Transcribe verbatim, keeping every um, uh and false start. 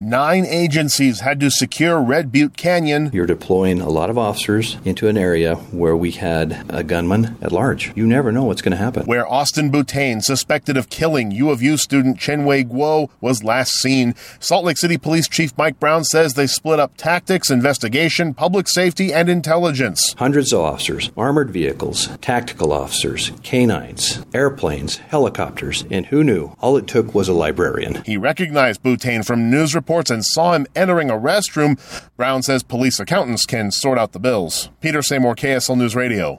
Nine agencies had to secure Red Butte Canyon. You're deploying a lot of officers into an area where we had a gunman at large. You never know what's going to happen. Where Austin Boutain, suspected of killing U of U student Chenwei Guo, was last seen. Salt Lake City Police Chief Mike Brown says they split up tactics, investigation, public safety, and intelligence. Hundreds of officers, armored vehicles, tactical officers, canines, airplanes, helicopters, and who knew? All it took was a librarian. He recognized Boutain from news reports and saw him entering a restroom. Brown says police accountants can sort out the bills. Peter Seymour, K S L News Radio.